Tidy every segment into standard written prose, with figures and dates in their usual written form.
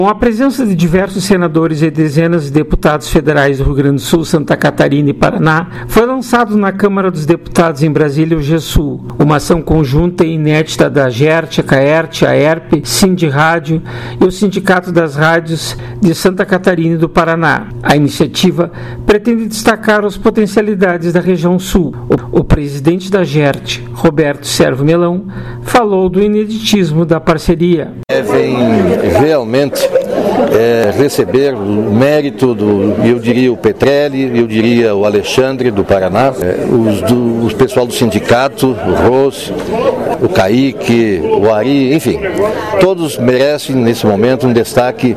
Com a presença de diversos senadores e dezenas de deputados federais do Rio Grande do Sul, Santa Catarina e Paraná, foi lançado na Câmara dos Deputados em Brasília o GESUL, uma ação conjunta e inédita da GERT, a CAERT, a ERP, Sindirádio e o Sindicato das Rádios de Santa Catarina e do Paraná. A iniciativa pretende destacar as potencialidades da região sul. O presidente da GERT, Roberto Servo Melão, falou do ineditismo da parceria. Devem realmente receber o mérito eu diria o Petrelli, eu diria o Alexandre do Paraná, os pessoal do sindicato, o Ros, o Kaique, o Ari, enfim, todos merecem nesse momento um destaque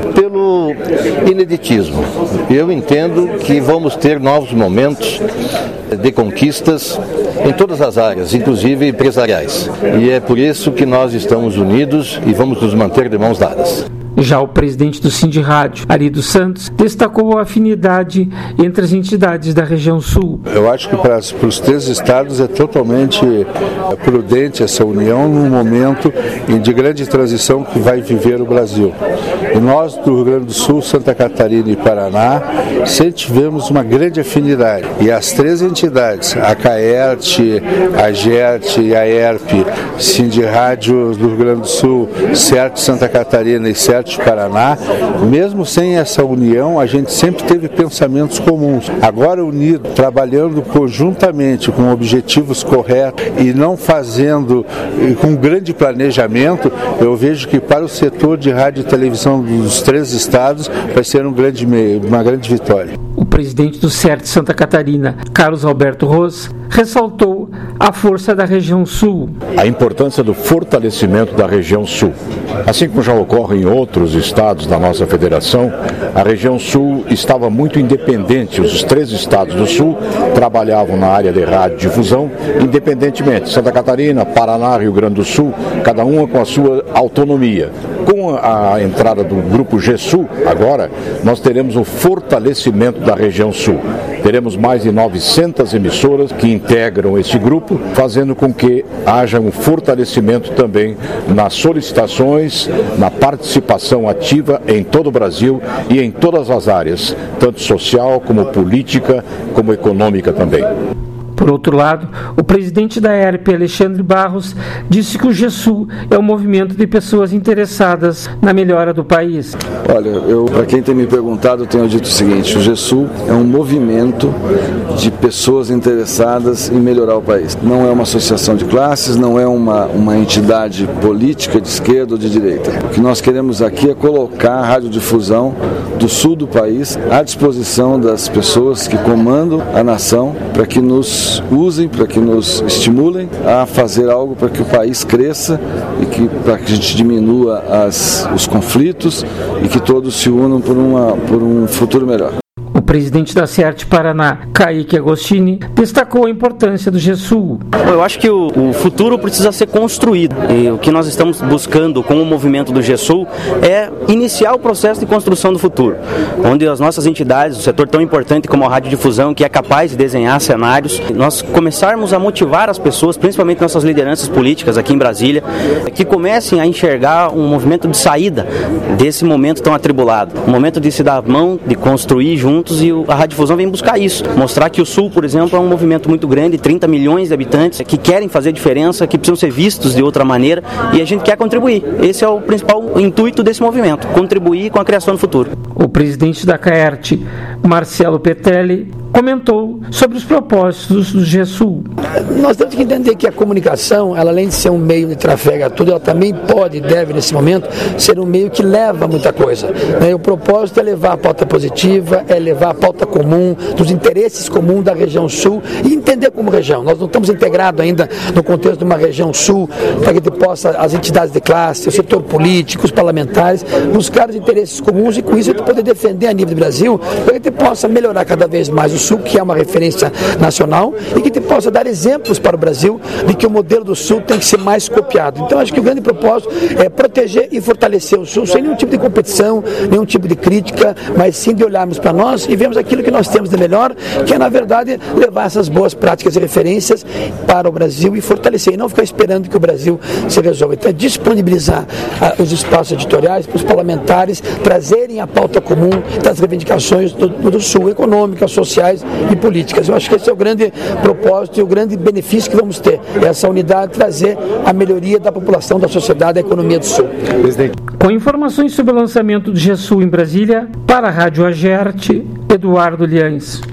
pelo ineditismo. Eu entendo que vamos ter novos momentos de conquistas em todas as áreas, inclusive empresariais. E é por isso que nós estamos unidos e vamos nos manter de mãos dadas. Já o presidente do Sindirádio, Ari dos Santos, destacou a afinidade entre as entidades da região sul. Eu acho que para os três estados é totalmente prudente essa união num momento de grande transição que vai viver o Brasil. E nós do Rio Grande do Sul, Santa Catarina e Paraná sempre tivemos uma grande afinidade. E as três entidades, a CAERT, a GERT e a ERP, Sindirádio do Rio Grande do Sul, CERT Santa Catarina e CERT Paraná, mesmo sem essa união, a gente sempre teve pensamentos comuns. Agora unido, trabalhando conjuntamente com objetivos corretos e não fazendo com grande planejamento, eu vejo que para o setor de rádio e televisão dos três estados vai ser uma grande vitória. O presidente do CERT Santa Catarina, Carlos Alberto Ros, ressaltou a força da região sul. A importância do fortalecimento da região sul. Assim como já ocorre em outros estados da nossa federação, a região sul estava muito independente. Os três estados do sul trabalhavam na área de radiodifusão independentemente. Santa Catarina, Paraná, Rio Grande do Sul, cada uma com a sua autonomia. Com a entrada do grupo GESUL, agora, nós teremos o fortalecimento da região sul. Teremos mais de 900 emissoras que integram esse grupo, fazendo com que haja um fortalecimento também nas solicitações, na participação ativa em todo o Brasil e em todas as áreas, tanto social como política, como econômica também. Por outro lado, o presidente da ERP, Alexandre Barros, disse que o GESUL é um movimento de pessoas interessadas na melhora do país. Olha, para quem tem me perguntado, eu tenho dito o seguinte: o GESUL é um movimento de pessoas interessadas em melhorar o país. Não é uma associação de classes, não é uma entidade política de esquerda ou de direita. O que nós queremos aqui é colocar a radiodifusão do sul do país à disposição das pessoas que comandam a nação para que nos usem, para que nos estimulem a fazer algo para que o país cresça e para que a gente diminua os conflitos e que todos se unam por um futuro melhor. O presidente da CERT Paraná, Kaique Agostini, destacou a importância do GESUL. Eu acho que o futuro precisa ser construído. E o que nós estamos buscando com o movimento do GESUL é iniciar o processo de construção do futuro, onde as nossas entidades, o setor tão importante como a radiodifusão, que é capaz de desenhar cenários, nós começarmos a motivar as pessoas, principalmente nossas lideranças políticas aqui em Brasília, que comecem a enxergar um movimento de saída desse momento tão atribulado, um momento de se dar a mão, de construir juntos. E a radiodifusão vem buscar isso, mostrar que o Sul, por exemplo, é um movimento muito grande, 30 milhões de habitantes que querem fazer diferença, que precisam ser vistos de outra maneira, e a gente quer contribuir. Esse é o principal intuito desse movimento, contribuir com a criação do futuro. O presidente da CAERT, Marcelo Petrelli, comentou sobre os propósitos do GESUL. Nós temos que entender que a comunicação, ela, além de ser um meio de trafegar tudo, ela também pode e deve, nesse momento, ser um meio que leva muita coisa. O propósito é levar a pauta positiva, é levar a pauta comum, dos interesses comuns da região sul e entender como região. Nós não estamos integrados ainda no contexto de uma região sul, para que possa, as entidades de classe, o setor político, os parlamentares, buscar os interesses comuns e com isso a gente poder defender a nível do Brasil, para que a gente possa melhorar cada vez mais do Sul, que é uma referência nacional, e que possa dar exemplos para o Brasil de que o modelo do Sul tem que ser mais copiado. Então, acho que o grande propósito é proteger e fortalecer o Sul, sem nenhum tipo de competição, nenhum tipo de crítica, mas sim de olharmos para nós e vermos aquilo que nós temos de melhor, que é, na verdade, levar essas boas práticas e referências para o Brasil e fortalecer, e não ficar esperando que o Brasil se resolva. Então, é disponibilizar os espaços editoriais para os parlamentares trazerem a pauta comum das reivindicações do Sul, econômicas, sociais e políticas. Eu acho que esse é o grande propósito e o grande benefício que vamos ter, essa unidade, trazer a melhoria da população, da sociedade, da economia do Sul. Com informações sobre o lançamento do GESUL em Brasília, para a Rádio Agerte, Eduardo Liães.